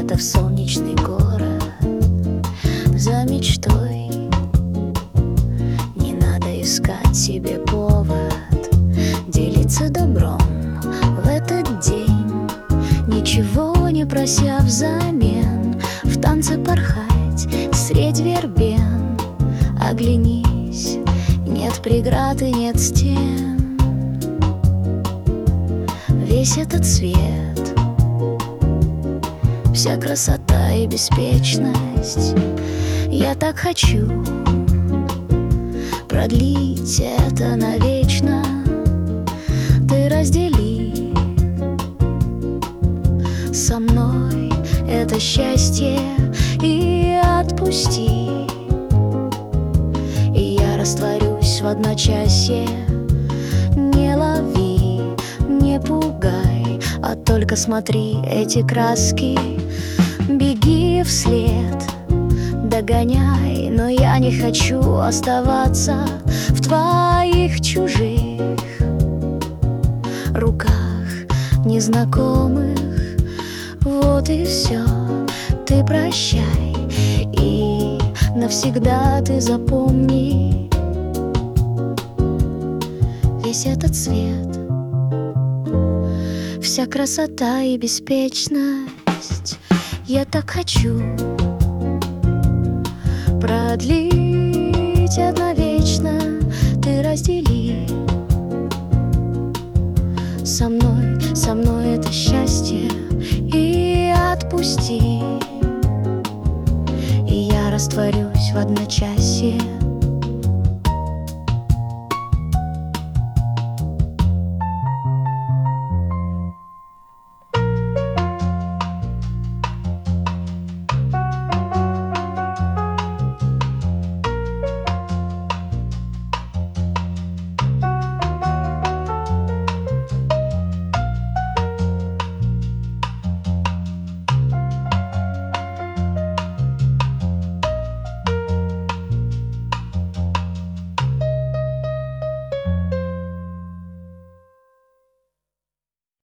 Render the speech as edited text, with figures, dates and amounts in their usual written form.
где-то в солнечный город за мечтой. Не надо искать себе повод делиться добром в этот день, ничего не прося взамен, в танце порхать средь вербен. Оглянись, нет преград и нет стен. Весь этот свет, вся красота и беспечность, я так хочу продлить это навечно. Ты раздели со мной это счастье и отпусти, и я растворюсь в одночасье. Не лови, не пугай, а только смотри эти краски. Беги вслед, догоняй, но я не хочу оставаться в твоих чужих руках незнакомых. Вот и все, ты прощай, и навсегда ты запомни весь этот свет, вся красота и беспечность. Я так хочу продлить это навечно. Ты раздели со мной это счастье и отпусти, и я растворюсь в одночасье.